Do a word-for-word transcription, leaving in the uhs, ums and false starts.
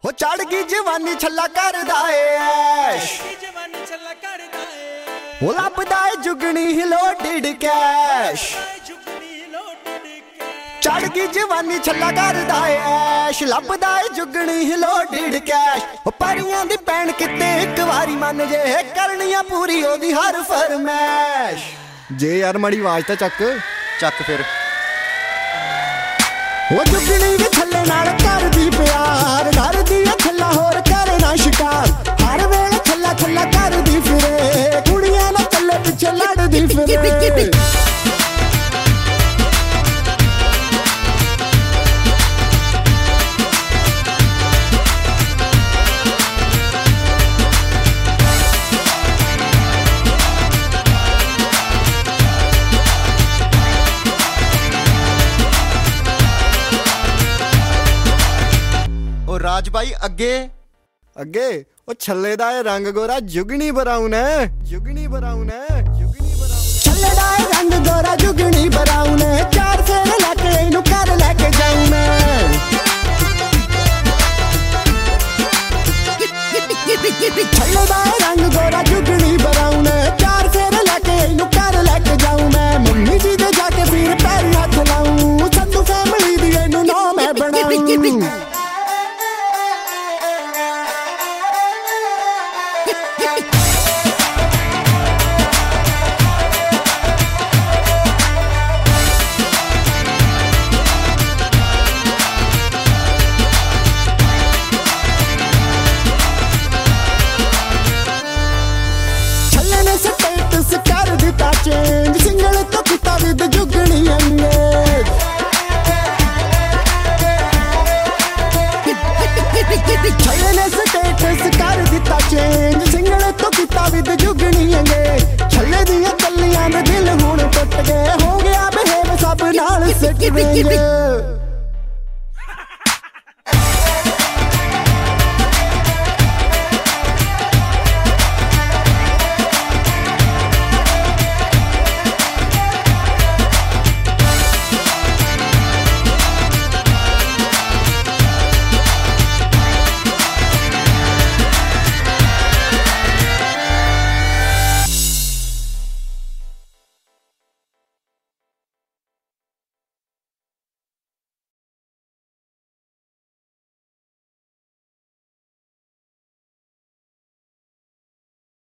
हो चढ़ गई जवानी छला करदा ऐश वो लभदा है जुगनी लोडेड कैश चढ़ गई जवानी छला करदा ऐश लभदा है जुगनी लोडेड कैश वो परियां दी भैन किते एक वारी मन जे करनियां पूरी ओदी हर फरमैश जे यार माड़ी आवाज तां चक चक फिर वो जुगनी भी थल्ले नाल करदी प्यार करदी है थल्ला होर करना शिकार हर वेले थल्ला थल्ला करदी फिरे कुड़ियां ना थल्ले पिछे लड़दी फिरे राज भाई अगे अगे ओ छल्ले दा रंग गोरा जुगनी ब्राउन है जुगनी ब्राउन है जुगनी ब्राउन छल्ले दा रंग गोरा जुगनी ब्राउन है चार फेर लेके इनु घर लेके जाऊं मैं छल्ले दा रंग गोरा जुगनी ब्राउन है चार फेर लेके इनु घर लेके जाऊं मैं मम्मी जी दे जाके फिर पैर हाथ लाऊं संधू फैमिली दी इनु नाम है बनाऊं चेंज सिंगल तो किता विद जुगनी अंगेज छल्ले ने स्टेटस कर दिता चेंज सिंगल तो किता विद जुगनी अंगेज छल्ले दियां कलियां दे दिल हुण टुट गए हो गया बिहेव सब नाल सिट वेंज